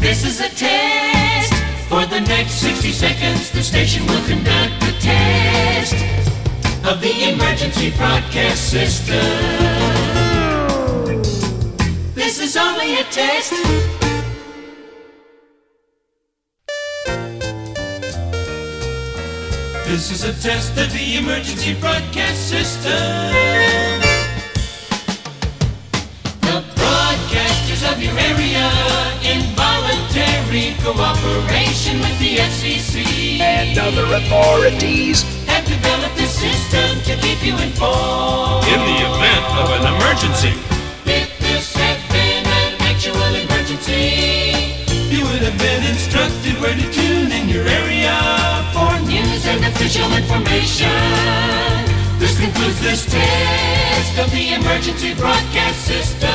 This is a test. For the next 60 seconds, the station will conduct a test of the emergency broadcast system. This is only a test. This is a test of the emergency broadcast system. The broadcasters of your area, in voluntary cooperation with the FCC and other authorities, have developed a system to keep you informed in the event of an emergency. If this had been an actual emergency, you would have been instructed where to tune in your area for news and official information. This concludes this test of the emergency broadcast system.